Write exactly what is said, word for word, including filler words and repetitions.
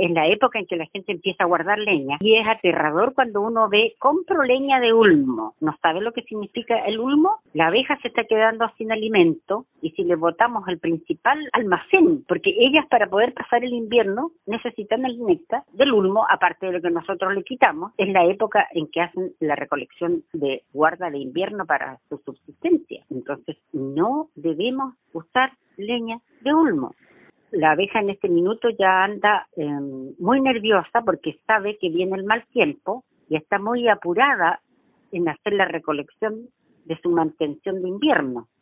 en la época en que la gente empieza a guardar leña, y es aterrador cuando uno ve, compro leña de ulmo, ¿no sabe lo que significa el ulmo? La abeja se está quedando sin alimento, y si le botamos el principal almacén, porque ellas para poder pasar el invierno necesitan el néctar del ulmo, aparte de lo que nosotros le quitamos, es la época en que hacen la recolección de guarda de invierno para su subsistencia. Entonces no debemos usar leña de ulmo. La abeja en este minuto ya anda eh, muy nerviosa porque sabe que viene el mal tiempo y está muy apurada en hacer la recolección de su mantención de invierno.